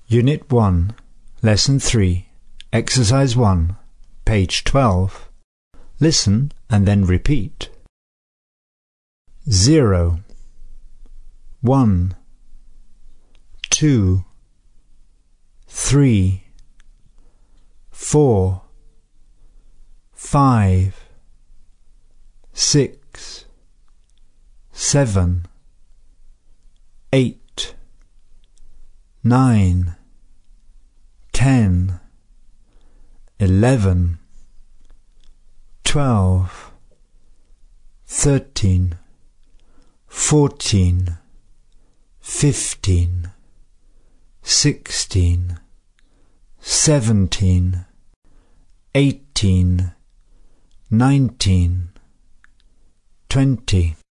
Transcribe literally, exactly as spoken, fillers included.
Unit one, Lesson three, Exercise one, page twelve. Listen and then repeat. Zero, one, two, three, four, five, six, seven, eight, nine, ten, eleven, twelve, thirteen, fourteen, fifteen, sixteen, seventeen, eighteen, nineteen, twenty.